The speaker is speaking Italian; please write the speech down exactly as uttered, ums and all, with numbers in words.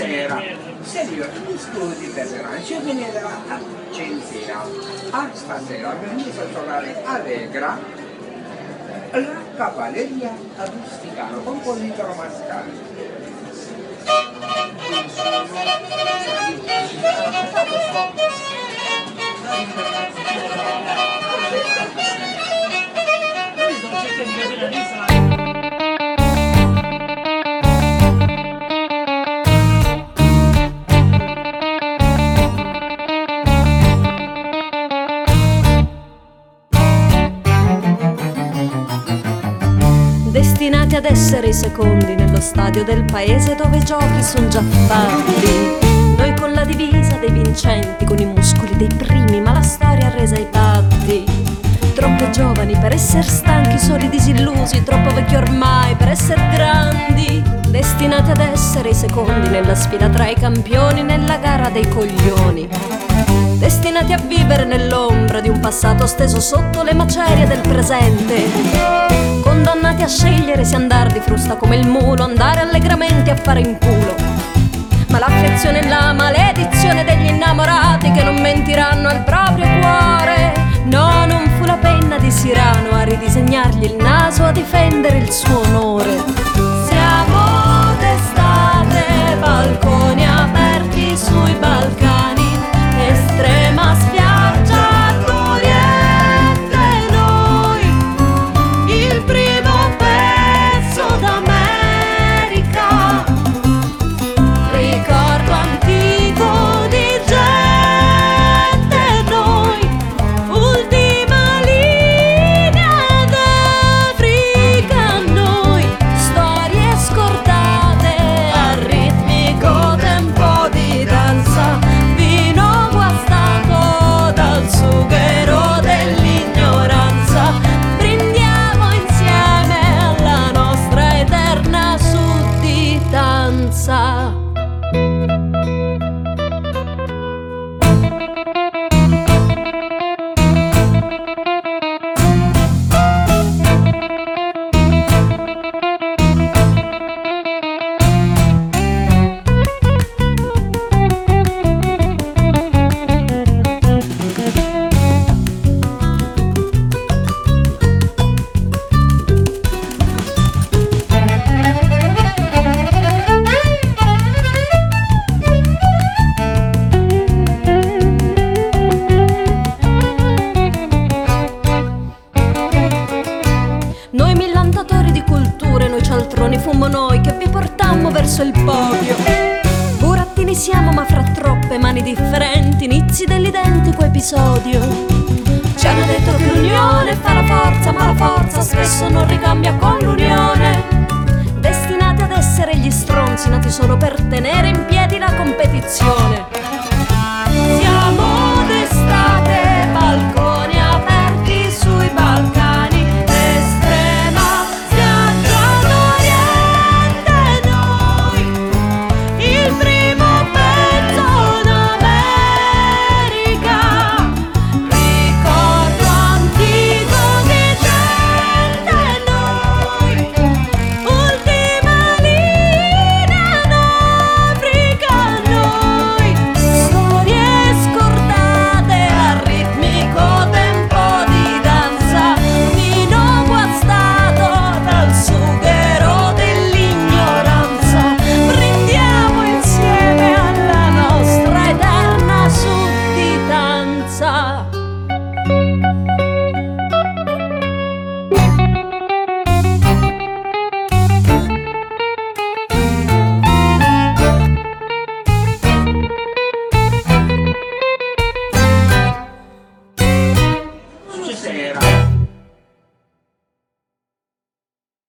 sera seguiva gli studi per l'Arancio e veniva a Cenzina. Ah, stasera mi fa trovare Allegra, la cavalleria a Rusticano, compositore Mascali. Destinati ad essere i secondi nello stadio del paese dove i giochi sono già fatti. Noi con la divisa dei vincenti, con i muscoli dei primi, ma la storia ha resa i patti. Troppo giovani per essere stanchi, soli disillusi, troppo vecchi ormai per essere grandi. Destinati ad essere i secondi nella sfida tra i campioni, nella gara dei coglioni. Destinati a vivere nell'ombra di un passato steso sotto le macerie del presente. Condannati a scegliere se andar di frusta come il mulo, andare allegramente a fare in culo. Ma l'affezione e la maledizione degli innamorati che non mentiranno al proprio cuore. No, non fu la penna di Sirano a ridisegnargli il naso, a difendere il suo onore. Siamo d'estate, balconi aperti sui Balcani, estrema spiaggia d'Oriente, noi il primo pezzo d'America, ricordo antico di gente, noi ultima linea d'Africa, noi storie scordate a ritmico tempo di danza, vino guastato dal sughero dell'ignoranza. Brindiamo insieme alla nostra eterna sudditanza. Noi millantatori di culture, noi cialtroni fummo noi che vi portammo verso il podio. Burattini siamo ma fra troppe mani differenti, inizi dell'identico episodio. Ci hanno detto che l'unione fa la forza, ma la forza spesso non ricambia con l'unione. Destinati ad essere gli stronzi nati solo per tenere in piedi la competizione.